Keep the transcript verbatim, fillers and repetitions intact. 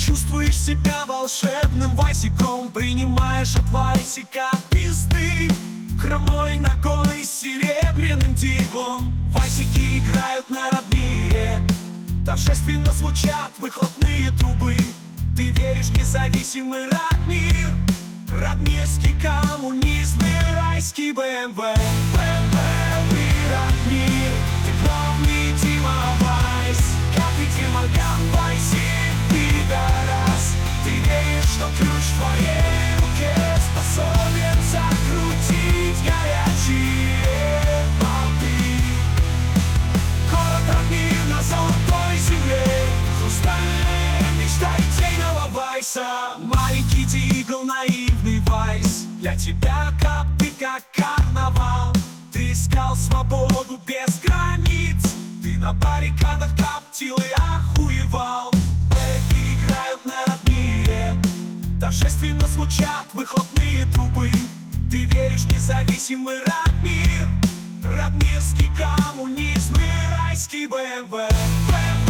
Чувствуешь себя волшебным васиком, принимаешь от васика пизды хромой ногой с серебряным диглом. Васики играют на Радмире, торжественно звучат выхлопные трубы. Ты веришь в независимый Радмир, радмирский коммунизм и райский БМВ. БМВ и Радмир, диплом и Дима Вайс, как и Дима Вайси, пидорас. Ты веришь, что ключ в твоей руке способен закрутить горячие болты. Город Радмир на золотой земле, хрустальная мечта идейного Вайса. Маленький Дигл, наивный Вайс, для тебя капы как карнавал. Ты искал свободу без границ, ты на баррикадах коптил и охуевал. Бэки играют на Радмире, торжественно звучат выхлопные трубы. Ты веришь в независимый Радмир, радмирский коммунизм и райский БМВ.